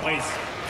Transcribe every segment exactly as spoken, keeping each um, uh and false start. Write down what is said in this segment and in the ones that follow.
Fabrice.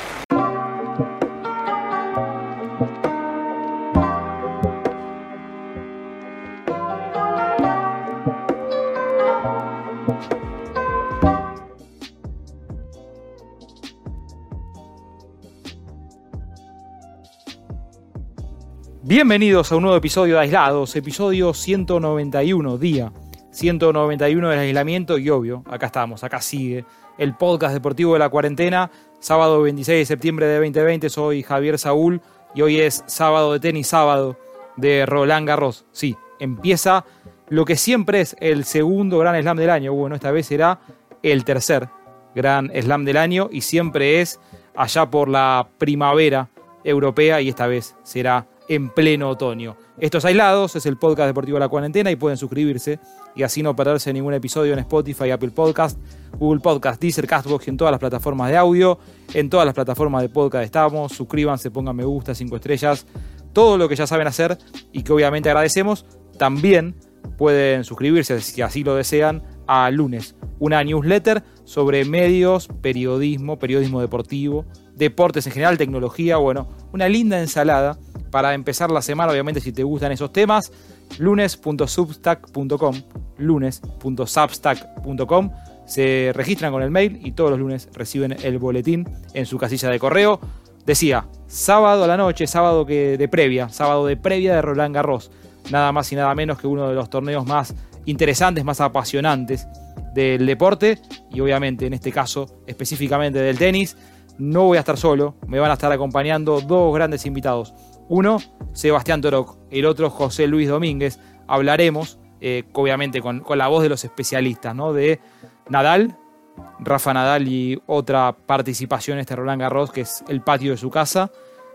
Bienvenidos a un nuevo episodio de Aislados, episodio ciento noventa y uno, día ciento noventa y uno del aislamiento y obvio, acá estamos, acá sigue el podcast deportivo de la cuarentena, sábado veintiséis de septiembre de veinte veinte, soy Javier Saúl y hoy es sábado de tenis, sábado de Roland Garros. Sí, empieza lo que siempre es el segundo Gran Slam del año, bueno, esta vez será el tercer Gran Slam del año y siempre es allá por la primavera europea y esta vez será en pleno otoño. Estos Aislados es el podcast deportivo de la cuarentena y pueden suscribirse y así no perderse ningún episodio en Spotify, Apple Podcast, Google Podcast, Deezer, Castbox y en todas las plataformas de audio. En todas las plataformas de podcast estamos. Suscríbanse, pongan me gusta, cinco estrellas, todo lo que ya saben hacer y que obviamente agradecemos. También pueden suscribirse, si así lo desean, a Lunes, una newsletter sobre medios, periodismo, periodismo deportivo, deportes en general, tecnología, bueno, una linda ensalada para empezar la semana, obviamente si te gustan esos temas. lunes punto substack punto com, lunes punto substack punto com, se registran con el mail y todos los lunes reciben el boletín en su casilla de correo. Decía, sábado a la noche, sábado que de previa, sábado de previa de Roland Garros, nada más y nada menos que uno de los torneos más interesantes, más apasionantes del deporte y obviamente en este caso específicamente del tenis. No voy a estar solo, me van a estar acompañando dos grandes invitados. Uno, Sebastián Toroc, el otro, José Luis Domínguez. Hablaremos, eh, obviamente, con, con la voz de los especialistas, ¿no? De Nadal, Rafa Nadal y otra participación en este Roland Garros, que es el patio de su casa,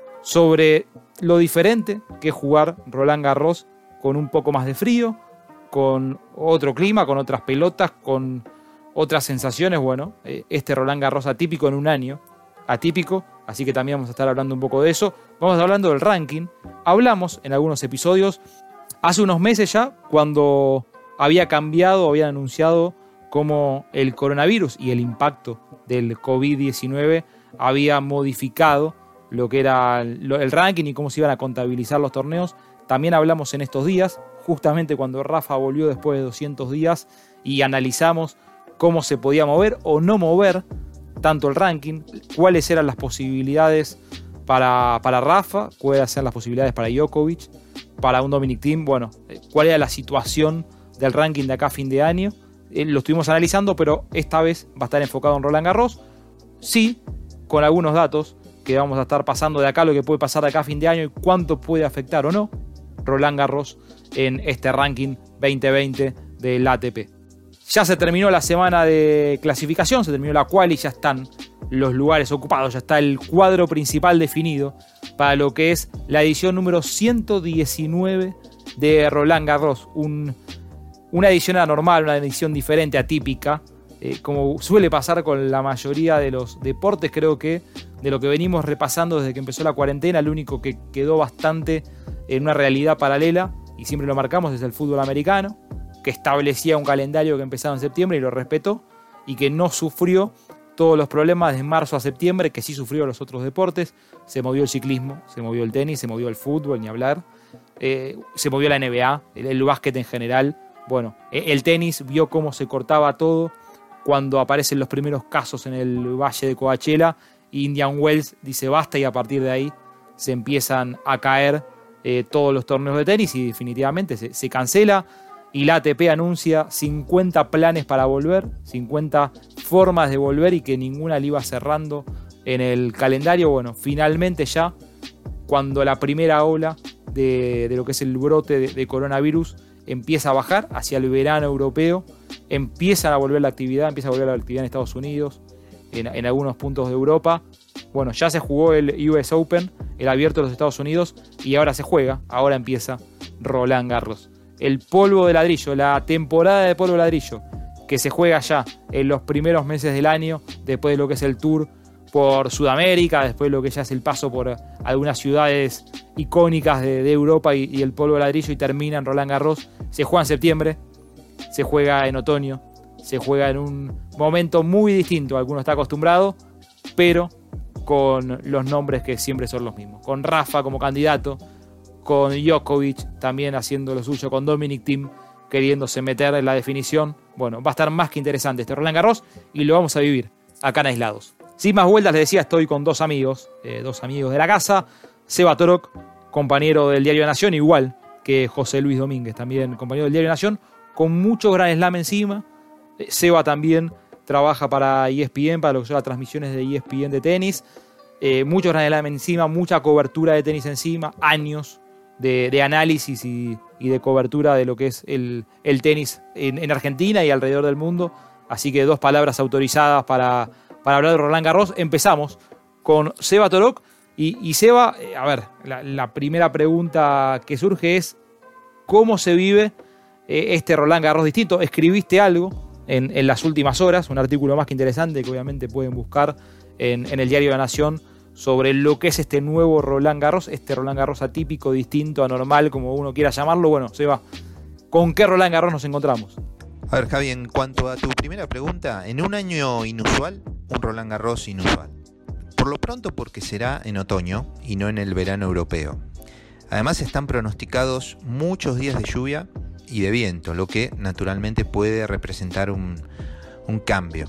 sobre lo diferente que es jugar Roland Garros con un poco más de frío, con otro clima, con otras pelotas, con otras sensaciones. Bueno, eh, este Roland Garros atípico en un año, atípico, así que también vamos a estar hablando un poco de eso. Vamos a estar hablando del ranking. Hablamos en algunos episodios hace unos meses ya, cuando había cambiado, habían anunciado cómo el coronavirus y el impacto del covid diecinueve había modificado lo que era el ranking y cómo se iban a contabilizar los torneos. También hablamos en estos días, justamente cuando Rafa volvió después de doscientos días, y analizamos cómo se podía mover o no mover tanto el ranking, cuáles eran las posibilidades para, para Rafa, cuáles eran las posibilidades para Djokovic, para un Dominic Thiem, bueno, cuál era la situación del ranking de acá a fin de año. Eh, lo estuvimos analizando, pero esta vez va a estar enfocado en Roland Garros, sí, con algunos datos que vamos a estar pasando de acá, lo que puede pasar de acá a fin de año y cuánto puede afectar o no Roland Garros en este ranking veinte veinte del A T P. Ya se terminó la semana de clasificación, se terminó la quali, ya están los lugares ocupados, ya está el cuadro principal definido para lo que es la edición número ciento diecinueve de Roland Garros. Un, una edición anormal, una edición diferente, atípica, eh, como suele pasar con la mayoría de los deportes. Creo que de lo que venimos repasando desde que empezó la cuarentena, el único que quedó bastante en una realidad paralela, y siempre lo marcamos, es el fútbol americano, que establecía un calendario que empezaba en septiembre y lo respetó, y que no sufrió todos los problemas de marzo a septiembre que sí sufrió los otros deportes. Se movió el ciclismo, se movió el tenis, se movió el fútbol, ni hablar, eh, se movió la N B A, el, el básquet en general. Bueno, el tenis vio cómo se cortaba todo cuando aparecen los primeros casos en el Valle de Coachella, y Indian Wells dice basta, y a partir de ahí se empiezan a caer eh, todos los torneos de tenis y definitivamente se, se cancela. Y la A T P anuncia cincuenta planes para volver, cincuenta formas de volver, y que ninguna le iba cerrando en el calendario. Bueno, finalmente ya, cuando la primera ola de, de lo que es el brote de, de coronavirus empieza a bajar hacia el verano europeo, empiezan a volver la actividad, empieza a volver la actividad en Estados Unidos, en, en algunos puntos de Europa. Bueno, ya se jugó el U S Open, el abierto de los Estados Unidos, y ahora se juega, ahora empieza Roland Garros. El polvo de ladrillo, la temporada de polvo de ladrillo, que se juega ya en los primeros meses del año, después de lo que es el tour por Sudamérica, después de lo que ya es el paso por algunas ciudades icónicas de, de Europa y, y el polvo de ladrillo, y termina en Roland Garros. Se juega en septiembre, se juega en otoño, se juega en un momento muy distinto al que uno está acostumbrado, pero con los nombres que siempre son los mismos. Con Rafa como candidato, con Djokovic también haciendo lo suyo, con Dominic Thiem queriéndose meter en la definición. Bueno, va a estar más que interesante este Roland Garros y lo vamos a vivir acá en Aislados. Sin más vueltas, les decía, estoy con dos amigos, eh, dos amigos de la casa. Seba Torok, compañero del Diario de Nación, igual que José Luis Domínguez, también compañero del Diario de Nación, con mucho Grand Slam encima. Eh, Seba también trabaja para E S P N, para lo que son las transmisiones de E S P N de tenis. Eh, mucho Grand Slam encima, mucha cobertura de tenis encima, años de, de análisis y, y de cobertura de lo que es el, el tenis en, en Argentina y alrededor del mundo. Así que dos palabras autorizadas para, para hablar de Roland Garros. Empezamos con Seba Torok. Y, y Seba, eh, a ver, la, la primera pregunta que surge es ¿cómo se vive eh, este Roland Garros distinto? Escribiste algo en, en las últimas horas, un artículo más que interesante que obviamente pueden buscar en, en el Diario de la Nación sobre lo que es este nuevo Roland Garros, este Roland Garros atípico, distinto, anormal, como uno quiera llamarlo. Bueno, Seba, ¿con qué Roland Garros nos encontramos? A ver, Javi, en cuanto a tu primera pregunta, en un año inusual, un Roland Garros inusual. Por lo pronto porque será en otoño y no en el verano europeo. Además están pronosticados muchos días de lluvia y de viento, lo que naturalmente puede representar un, un cambio.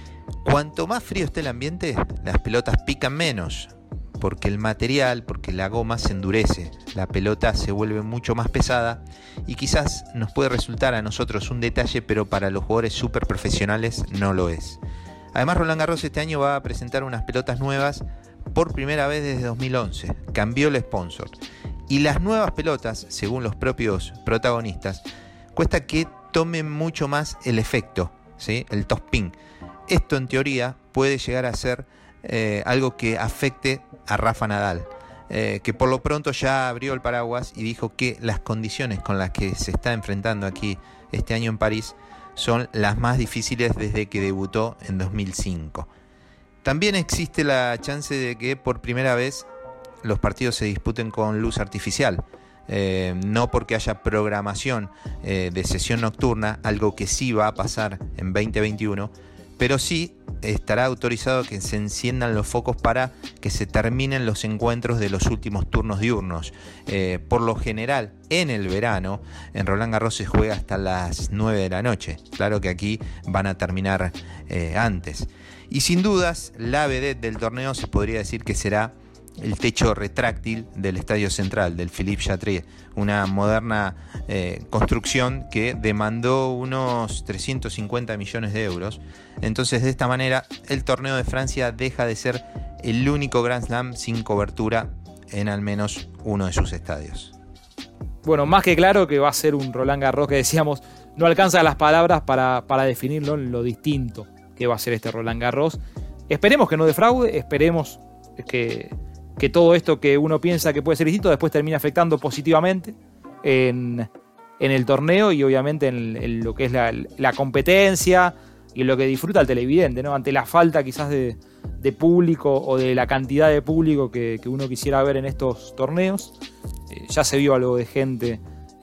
Cuanto más frío esté el ambiente, las pelotas pican menos, porque el material, porque la goma se endurece, la pelota se vuelve mucho más pesada y quizás nos puede resultar a nosotros un detalle, pero para los jugadores súper profesionales no lo es. Además, Roland Garros este año va a presentar unas pelotas nuevas por primera vez desde dos mil once. Cambió el sponsor. Y las nuevas pelotas, según los propios protagonistas, cuesta que tomen mucho más el efecto, ¿sí? El topspin. Esto, en teoría, puede llegar a ser eh, algo que afecte a Rafa Nadal, eh, que por lo pronto ya abrió el paraguas y dijo que las condiciones con las que se está enfrentando aquí este año en París son las más difíciles desde que debutó en dos mil cinco. También existe la chance de que por primera vez los partidos se disputen con luz artificial, eh, no porque haya programación eh, de sesión nocturna, algo que sí va a pasar en veinte veintiuno, pero sí estará autorizado que se enciendan los focos para que se terminen los encuentros de los últimos turnos diurnos. Eh, por lo general, en el verano, en Roland Garros se juega hasta las nueve de la noche. Claro que aquí van a terminar eh, antes. Y sin dudas, la vedette del torneo se podría decir que será el techo retráctil del Estadio Central, del Philippe Chatrier, una moderna eh, construcción que demandó unos trescientos cincuenta millones de euros. Entonces, de esta manera, el torneo de Francia deja de ser el único Grand Slam sin cobertura en al menos uno de sus estadios. Bueno, más que claro que va a ser un Roland Garros que decíamos, no alcanza las palabras para, para definirlo en lo distinto que va a ser este Roland Garros. Esperemos que no defraude, esperemos que... que todo esto que uno piensa que puede ser distinto después termina afectando positivamente en, en el torneo y obviamente en, en lo que es la, la competencia y en lo que disfruta el televidente, ¿no? Ante la falta quizás de, de público o de la cantidad de público que, que uno quisiera ver en estos torneos. Eh, ya se vio algo de gente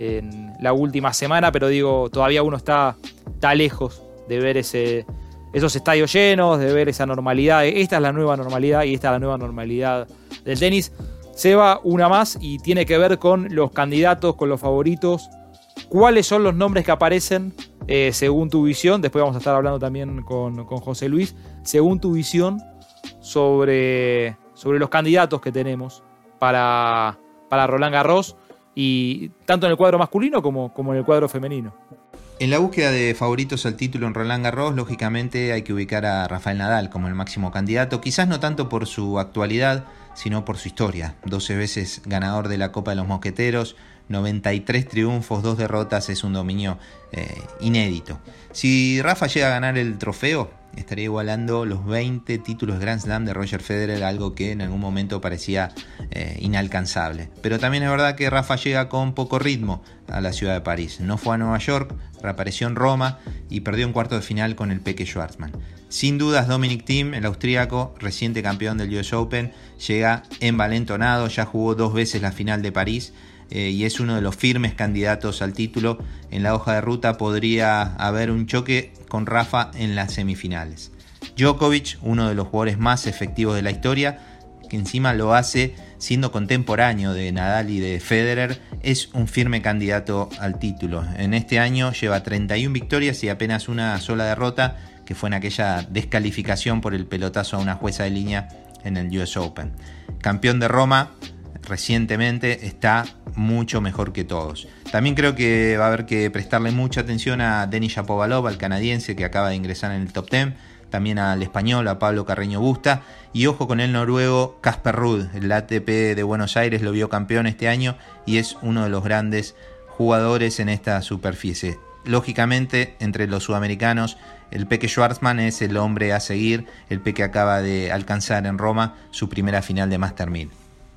en la última semana, pero digo, todavía uno está, está lejos de ver ese... esos estadios llenos, de ver esa normalidad. Esta es la nueva normalidad y esta es la nueva normalidad del tenis. Seba, una más y tiene que ver con los candidatos, con los favoritos. ¿Cuáles son los nombres que aparecen eh, según tu visión? Después vamos a estar hablando también con, con José Luis. Según tu visión sobre, sobre los candidatos que tenemos para, para Roland Garros, y tanto en el cuadro masculino como, como en el cuadro femenino. En la búsqueda de favoritos al título en Roland Garros, lógicamente hay que ubicar a Rafael Nadal como el máximo candidato, quizás no tanto por su actualidad, sino por su historia. doce veces ganador de la Copa de los Mosqueteros, noventa y tres triunfos, dos derrotas, es un dominio eh, inédito. Si Rafa llega a ganar el trofeo, estaría igualando los veinte títulos Grand Slam de Roger Federer, algo que en algún momento parecía eh, inalcanzable. Pero también es verdad que Rafa llega con poco ritmo a la ciudad de París. No fue a Nueva York, reapareció en Roma y perdió en cuarto de final con el Peque Schwartzman. Sin dudas, Dominic Thiem, el austríaco, reciente campeón del U S Open, llega envalentonado, ya jugó dos veces la final de París eh, y es uno de los firmes candidatos al título. En la hoja de ruta podría haber un choque con Rafa en las semifinales. Djokovic, uno de los jugadores más efectivos de la historia, que encima lo hace siendo contemporáneo de Nadal y de Federer, es un firme candidato al título. En este año lleva treinta y una victorias y apenas una sola derrota, que fue en aquella descalificación por el pelotazo a una jueza de línea en el U S Open. Campeón de Roma recientemente, está mucho mejor que todos. También creo que va a haber que prestarle mucha atención a Denis Shapovalov, al canadiense que acaba de ingresar en el top diez, también al español, a Pablo Carreño Busta, y ojo con el noruego Casper Ruud. El A T P de Buenos Aires lo vio campeón este año y es uno de los grandes jugadores en esta superficie. Lógicamente, entre los sudamericanos, el Peque Schwartzman es el hombre a seguir, el Peque acaba de alcanzar en Roma su primera final de Master mil.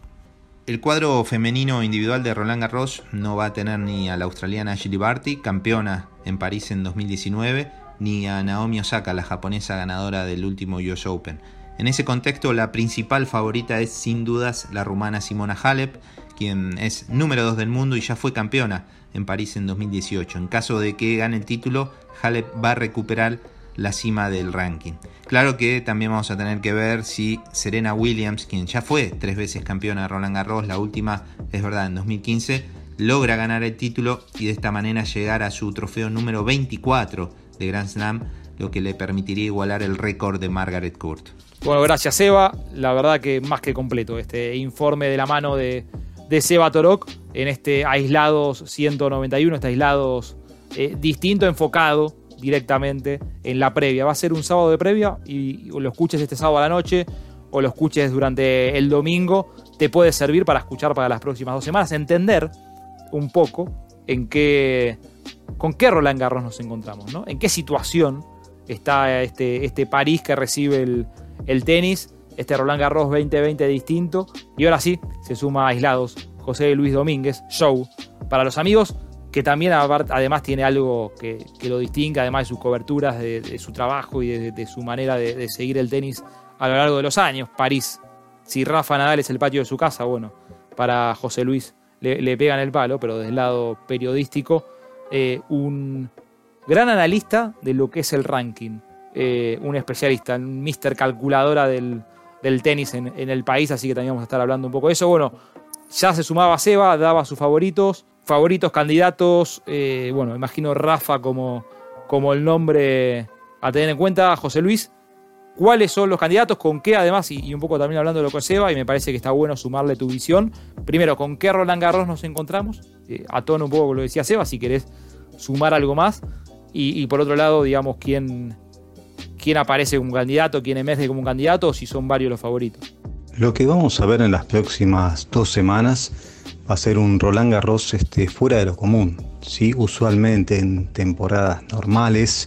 El cuadro femenino individual de Roland Garros no va a tener ni a la australiana Ashley Barty, campeona en París en dos mil diecinueve, ni a Naomi Osaka, la japonesa ganadora del último U S Open. En ese contexto, la principal favorita es sin dudas la rumana Simona Halep, quien es número dos del mundo y ya fue campeona en París en dos mil dieciocho. En caso de que gane el título, Halep va a recuperar la cima del ranking. Claro que también vamos a tener que ver si Serena Williams, quien ya fue tres veces campeona de Roland Garros, la última es verdad en dos mil quince, logra ganar el título y de esta manera llegar a su trofeo número veinticuatro de Grand Slam, lo que le permitiría igualar el récord de Margaret Court. Bueno, gracias Seba, la verdad que más que completo este informe de la mano de, de Seba Torok en este Aislados ciento noventa y uno, este Aislados eh, distinto, enfocado directamente en la previa. Va a ser un sábado de previa y o lo escuches este sábado a la noche o lo escuches durante el domingo, te puede servir para escuchar para las próximas dos semanas, entender un poco en qué, con qué Roland Garros nos encontramos, ¿no? En qué situación está este, este París que recibe el, el tenis, este Roland Garros veinte veinte distinto. Y ahora sí, se suma a Aislados José Luis Domínguez, show para los amigos, que también además tiene algo que, que lo distingue, además de sus coberturas, de, de su trabajo y de, de su manera de, de seguir el tenis a lo largo de los años. París, si Rafa Nadal es el patio de su casa, bueno, para José Luis le, le pegan el palo, pero desde el lado periodístico, eh, un gran analista de lo que es el ranking, eh, un especialista, un mister calculadora del, del tenis en, en el país, así que también vamos a estar hablando un poco de eso. Bueno, ya se sumaba Seba, daba sus favoritos, favoritos, candidatos, eh, bueno, imagino Rafa como, como el nombre a tener en cuenta. José Luis, ¿cuáles son los candidatos? ¿Con qué además? Y, y un poco también hablando de lo que Seba, y me parece que está bueno sumarle tu visión. Primero, ¿con qué Roland Garros nos encontramos? Eh, a tono un poco con lo que decía Seba, si querés sumar algo más. Y, y por otro lado, digamos, ¿quién, quién aparece como un candidato, quién emerge como un candidato, o si son varios los favoritos? Lo que vamos a ver en las próximas dos semanas va a ser un Roland Garros este, fuera de lo común, ¿sí? Usualmente en temporadas normales,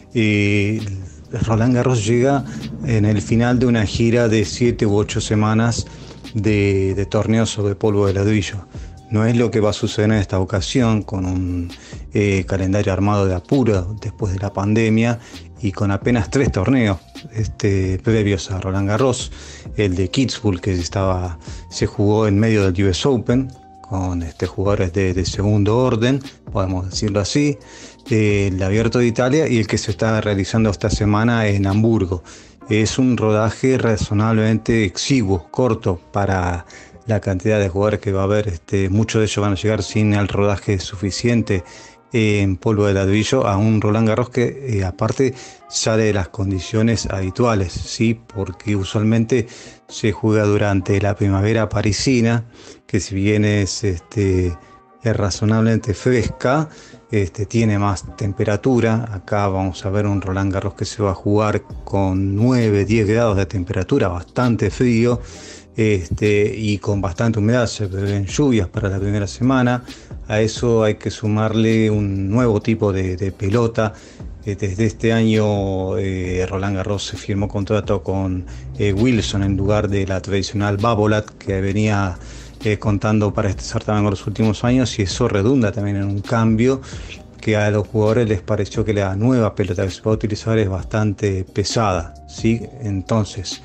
eh, Roland Garros llega en el final de una gira de siete u ocho semanas de, de torneos sobre polvo de ladrillo. No es lo que va a suceder en esta ocasión, con un eh, calendario armado de apuro después de la pandemia y con apenas tres torneos este, previos a Roland Garros. El de Kitzbühel, que estaba, se jugó en medio del U S Open, con este, jugadores de, de segundo orden, podemos decirlo así, el Abierto de Italia y el que se está realizando esta semana en Hamburgo. Es un rodaje razonablemente exiguo, corto para la cantidad de jugadores que va a haber. Este, muchos de ellos van a llegar sin el rodaje suficiente en polvo de ladrillo a un Roland Garros que eh, aparte sale de las condiciones habituales, ¿sí? Porque usualmente se juega durante la primavera parisina, que si bien es, este, es razonablemente fresca, este, tiene más temperatura. Acá vamos a ver un Roland Garros que se va a jugar con nueve, diez grados de temperatura, bastante frío. Este, y con bastante humedad. Se prevén lluvias para la primera semana. A eso hay que sumarle un nuevo tipo de, de pelota. Eh, desde este año eh, Roland Garros se firmó contrato con eh, Wilson en lugar de la tradicional Babolat que venía eh, contando para este certamen en los últimos años, y eso redunda también en un cambio que a los jugadores les pareció que la nueva pelota que se va a utilizar es bastante pesada, ¿sí? Entonces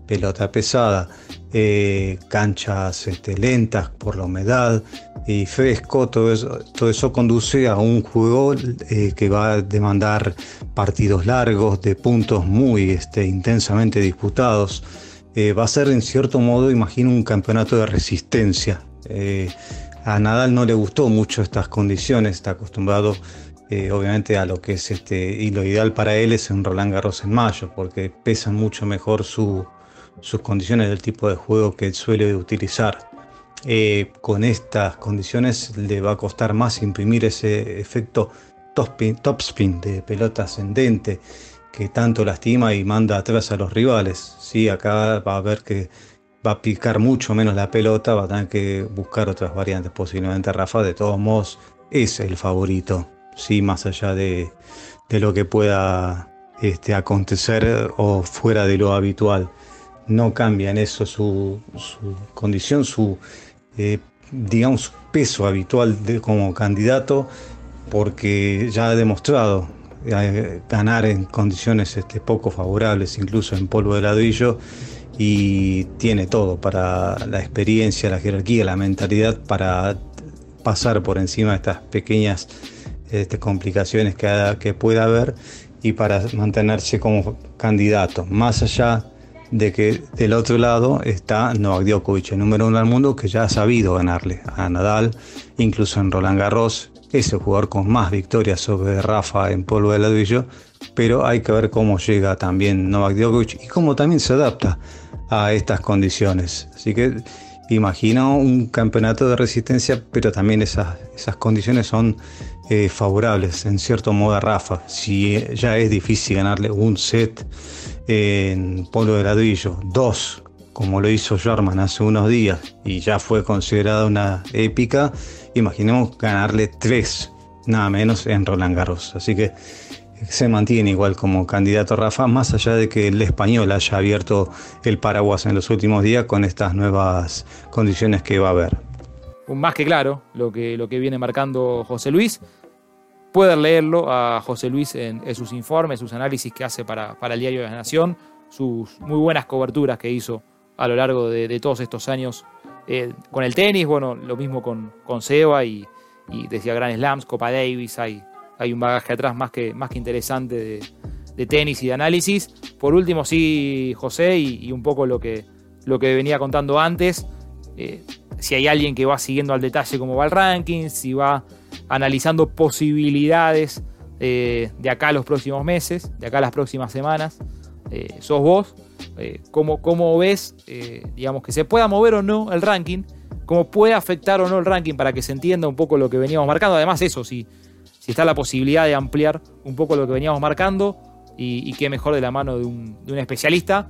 pelota pesada, eh, canchas este, lentas por la humedad y fresco, todo eso, todo eso conduce a un juego eh, que va a demandar partidos largos, de puntos muy este, intensamente disputados. Eh, va a ser en cierto modo, imagino, un campeonato de resistencia. Eh, a Nadal no le gustó mucho estas condiciones, está acostumbrado eh, obviamente a lo que es este, y lo ideal para él es un Roland Garros en mayo, porque pesan mucho mejor su, sus condiciones del tipo de juego que él suele utilizar. Eh, con estas condiciones le va a costar más imprimir ese efecto topspin, topspin de pelota ascendente que tanto lastima y manda atrás a los rivales. Sí, acá va a ver que va a picar mucho menos la pelota, va a tener que buscar otras variantes. Posiblemente Rafa, de todos modos, es el favorito, sí, más allá de, de lo que pueda este, acontecer o fuera de lo habitual. No cambia en eso su, su condición, su eh, digamos peso habitual de, como candidato, porque ya ha demostrado eh, ganar en condiciones este, poco favorables, incluso en polvo de ladrillo, y tiene todo para la experiencia, la jerarquía, la mentalidad para pasar por encima de estas pequeñas este, complicaciones que, que pueda haber y para mantenerse como candidato, más allá de que del otro lado está Novak Djokovic, el número uno del mundo, que ya ha sabido ganarle a Nadal, incluso en Roland Garros, es el jugador con más victorias sobre Rafa en polvo de ladrillo, pero hay que ver cómo llega también Novak Djokovic y cómo también se adapta a estas condiciones. Así que imagino un campeonato de resistencia, pero también esas, esas condiciones son eh, favorables en cierto modo a Rafa. Si ya es difícil ganarle un set en polvo de ladrillo, dos, como lo hizo Jarman hace unos días, y ya fue considerada una épica, imaginemos ganarle tres, nada menos, en Roland Garros. Así que se mantiene igual como candidato Rafa, más allá de que el español haya abierto el paraguas en los últimos días con estas nuevas condiciones que va a haber. Más que claro lo que, lo que viene marcando José Luis. Pueden leerlo a José Luis en, en sus informes, sus análisis que hace para, para el Diario de la Nación, sus muy buenas coberturas que hizo a lo largo de, de todos estos años eh, con el tenis. Bueno, lo mismo con, con Seba y, y decía Grand Slams, Copa Davis, hay, hay un bagaje atrás más que, más que interesante de, de tenis y de análisis. Por último, sí, José, y, y un poco lo que, lo que venía contando antes, eh, si hay alguien que va siguiendo al detalle cómo va el ranking, si va analizando posibilidades eh, de acá a los próximos meses, de acá a las próximas semanas, eh, sos vos. Eh, ¿cómo, cómo ves, eh, digamos, que se pueda mover o no el ranking? ¿Cómo puede afectar o no el ranking para que se entienda un poco lo que veníamos marcando? Además, eso, si, si está la posibilidad de ampliar un poco lo que veníamos marcando, y, y qué mejor de la mano de un, de un especialista.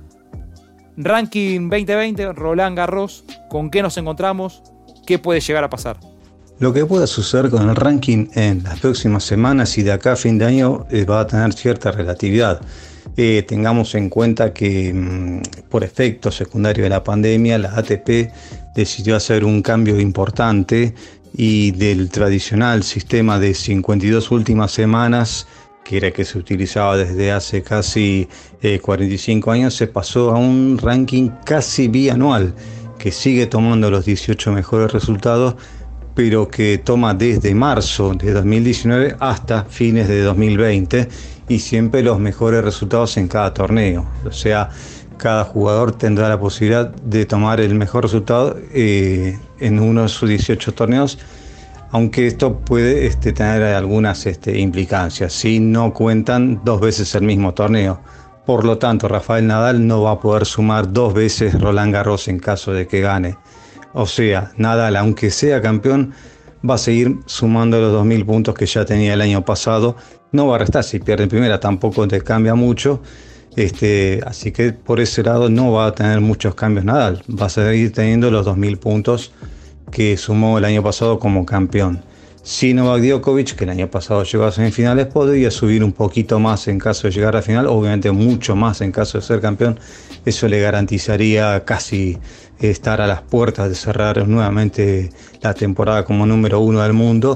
Ranking veinte veinte, Roland Garros, ¿con qué nos encontramos? ¿Qué puede llegar a pasar? Lo que pueda suceder con el ranking en las próximas semanas y de acá a fin de año eh, va a tener cierta relatividad. Eh, tengamos en cuenta que mmm, por efecto secundario de la pandemia, la A T P decidió hacer un cambio importante y del tradicional sistema de cincuenta y dos últimas semanas, que era que se utilizaba desde hace casi eh, cuarenta y cinco años, se pasó a un ranking casi bianual, que sigue tomando los dieciocho mejores resultados, pero que toma desde marzo de dos mil diecinueve hasta fines de dos mil veinte, y siempre los mejores resultados en cada torneo. O sea, cada jugador tendrá la posibilidad de tomar el mejor resultado eh, en uno de sus dieciocho torneos, aunque esto puede este, tener algunas este, implicancias. Si no cuentan dos veces el mismo torneo, por lo tanto Rafael Nadal no va a poder sumar dos veces Roland Garros en caso de que gane. O sea, Nadal, aunque sea campeón, va a seguir sumando los dos mil puntos que ya tenía el año pasado. No va a restar, si pierde en primera tampoco te cambia mucho. Este, así que por ese lado no va a tener muchos cambios Nadal. Va a seguir teniendo los dos mil puntos que sumó el año pasado como campeón. Si Novak Djokovic, que el año pasado llegó a semifinales, podría subir un poquito más en caso de llegar a la final, obviamente mucho más en caso de ser campeón. Eso le garantizaría casi estar a las puertas de cerrar nuevamente la temporada como número uno del mundo.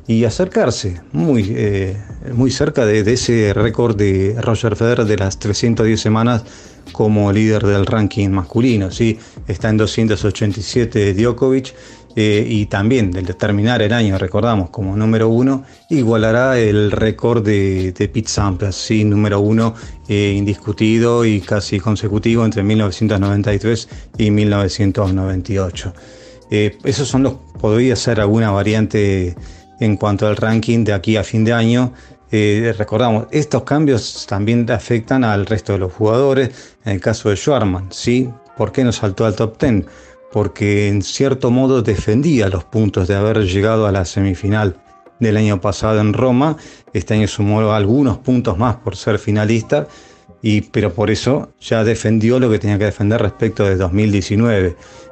y acercarse muy, eh, muy cerca de, de ese récord de Roger Federer de las trescientas diez semanas como líder del ranking masculino, ¿sí? Está en doscientos ochenta y siete Djokovic, eh, y también del terminar el año, recordamos, como número uno, igualará el récord de, de Pete Sampras, ¿sí? Número uno eh, indiscutido y casi consecutivo entre mil novecientos noventa y tres y mil novecientos noventa y ocho. Eh, esos son los, podría ser alguna variante en cuanto al ranking de aquí a fin de año. Eh, recordamos, estos cambios también afectan al resto de los jugadores. En el caso de Schwartzman, ¿sí? ¿Por qué no saltó al top diez? Porque en cierto modo defendía los puntos de haber llegado a la semifinal del año pasado en Roma. Este año sumó algunos puntos más por ser finalista, y, pero por eso ya defendió lo que tenía que defender respecto de dos mil diecinueve.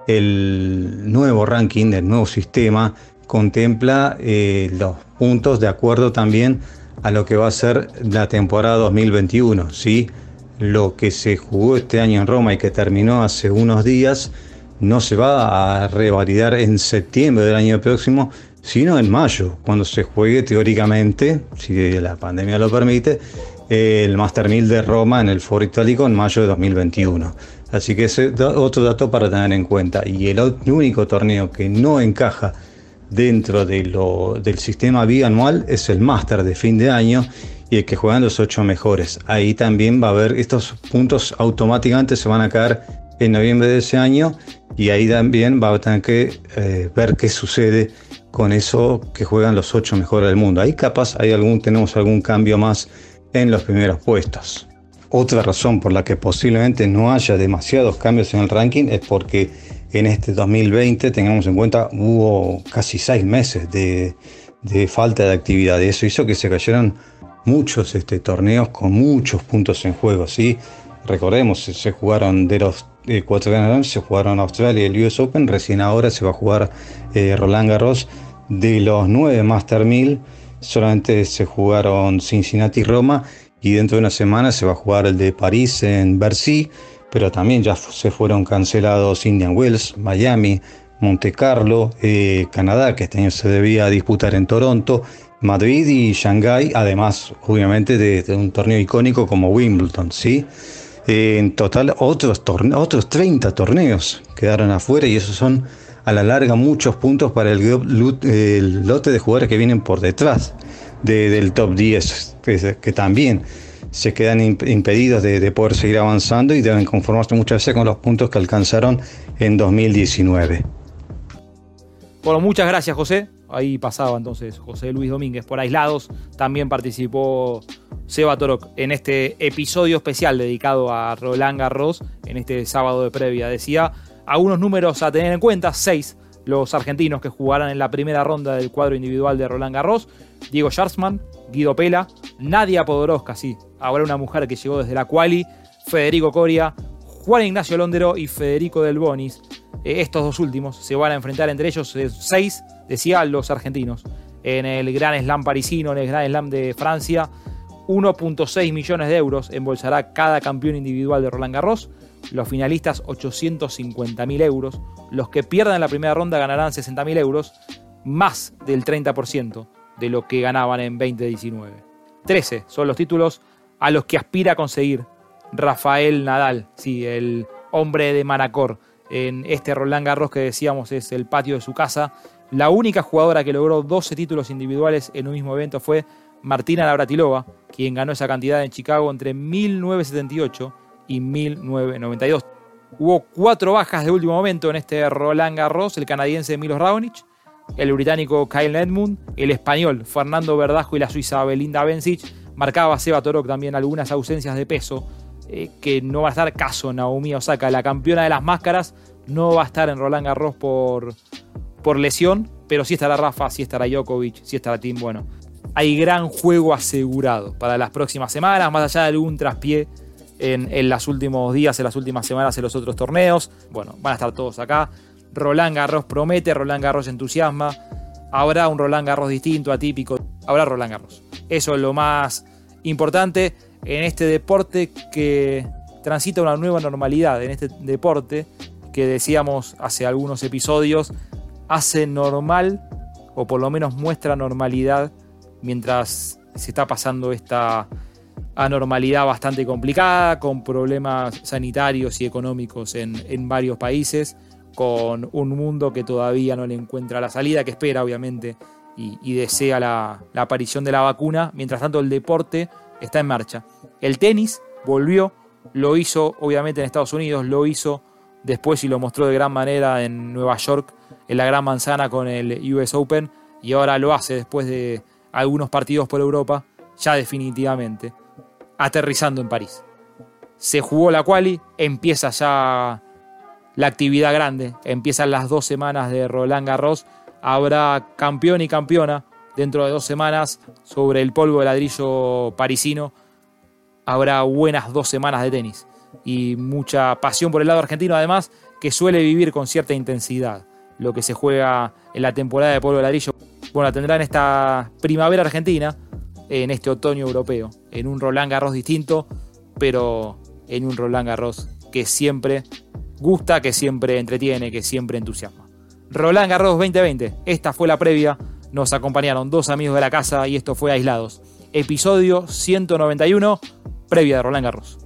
El nuevo ranking, el nuevo sistema, contempla eh, los puntos de acuerdo también a lo que va a ser la temporada dos mil veintiuno, ¿sí? Lo que se jugó este año en Roma y que terminó hace unos días no se va a revalidar en septiembre del año próximo, sino en mayo, cuando se juegue teóricamente, si la pandemia lo permite, el Master mil de Roma en el Foro Itálico en mayo de dos mil veintiuno. Así que ese es otro dato para tener en cuenta. Y el único torneo que no encaja dentro de lo, del sistema bianual es el Master de fin de año, y el que juegan los ocho mejores. Ahí también va a haber, estos puntos automáticamente se van a caer en noviembre de ese año, y ahí también va a tener que eh, ver qué sucede con eso que juegan los ocho mejores del mundo. Ahí capaz hay algún, tenemos algún cambio más en los primeros puestos. Otra razón por la que posiblemente no haya demasiados cambios en el ranking es porque en este dos mil veinte, tengamos en cuenta, hubo casi seis meses de, de falta de actividad. Eso hizo que se cayeran muchos este, torneos con muchos puntos en juego, ¿sí? Recordemos, se jugaron de los eh, cuatro ganadores, se jugaron Australia y el U S Open, recién ahora se va a jugar eh, Roland Garros. De los nueve Master mil, solamente se jugaron Cincinnati y Roma, y dentro de una semana se va a jugar el de París en Bercy, pero también ya se fueron cancelados Indian Wells, Miami, Monte Carlo, eh, Canadá, que este año se debía disputar en Toronto, Madrid y Shanghái, además obviamente de, de un torneo icónico como Wimbledon, ¿sí? Eh, en total otros, torne- otros treinta torneos quedaron afuera, y esos son a la larga muchos puntos para el, el lote de jugadores que vienen por detrás de, del top diez, que, que también se quedan impedidos de, de poder seguir avanzando y deben conformarse muchas veces con los puntos que alcanzaron en dos mil diecinueve. Bueno, muchas gracias, José. Ahí pasaba entonces José Luis Domínguez por Aislados. También participó Seba Torok en este episodio especial dedicado a Roland Garros en este sábado de previa. Decía algunos números a tener en cuenta: seis los argentinos que jugarán en la primera ronda del cuadro individual de Roland Garros: Diego Schwartzman, Guido Pella, Nadia Podoroska, sí, habrá una mujer que llegó desde la quali, Federico Coria, Juan Ignacio Londero y Federico Del Bonis. Eh, estos dos últimos se van a enfrentar entre ellos, eh, seis, decía, los argentinos. En el Gran Slam parisino, en el Gran Slam de Francia, uno punto seis millones de euros embolsará cada campeón individual de Roland Garros. Los finalistas ochocientos cincuenta mil euros. Los que pierdan la primera ronda ganarán sesenta mil euros, más del treinta por ciento de lo que ganaban en veinte diecinueve. trece son los títulos a los que aspira a conseguir Rafael Nadal, sí, el hombre de Manacor, en este Roland Garros que decíamos es el patio de su casa. La única jugadora que logró doce títulos individuales en un mismo evento fue Martina Navratilova, quien ganó esa cantidad en Chicago entre mil novecientos setenta y ocho y mil novecientos noventa y dos. Hubo cuatro bajas de último momento en este Roland Garros: el canadiense Milos Raonic, el británico Kyle Edmund, el español Fernando Verdasco y la suiza Belinda Bencic. Marcaba Seba Torok también algunas ausencias de peso eh, que no va a estar. Caso Naomi Osaka, la campeona de las máscaras, no va a estar en Roland Garros por, por lesión, pero sí estará Rafa, sí estará Djokovic, sí estará Tim. Bueno, hay gran juego asegurado para las próximas semanas, más allá de algún traspié en, en los últimos días, en las últimas semanas en los otros torneos. Bueno, van a estar todos acá. Roland Garros promete, Roland Garros entusiasma. Habrá un Roland Garros distinto, atípico. Habrá Roland Garros. Eso es lo más importante en este deporte que transita una nueva normalidad, en este deporte que decíamos hace algunos episodios hace normal o por lo menos muestra normalidad mientras se está pasando esta anormalidad bastante complicada, con problemas sanitarios y económicos en, en varios países, con un mundo que todavía no le encuentra la salida, que espera obviamente y, y desea la, la aparición de la vacuna. Mientras tanto, el deporte está en marcha. El tenis volvió, lo hizo obviamente en Estados Unidos, lo hizo después y lo mostró de gran manera en Nueva York, en la Gran Manzana con el U S Open, y ahora lo hace después de algunos partidos por Europa, ya definitivamente aterrizando en París. Se jugó la quali, empieza ya la actividad grande, empiezan las dos semanas de Roland Garros, habrá campeón y campeona dentro de dos semanas sobre el polvo de ladrillo parisino, habrá buenas dos semanas de tenis y mucha pasión por el lado argentino, además, que suele vivir con cierta intensidad lo que se juega en la temporada de polvo de ladrillo. Bueno, la tendrá en esta primavera argentina, en este otoño europeo, en un Roland Garros distinto, pero en un Roland Garros que siempre gusta, que siempre entretiene, que siempre entusiasma. Roland Garros veinte veinte, esta fue la previa, nos acompañaron dos amigos de la casa y esto fue Aislados. Episodio ciento noventa y uno, previa de Roland Garros.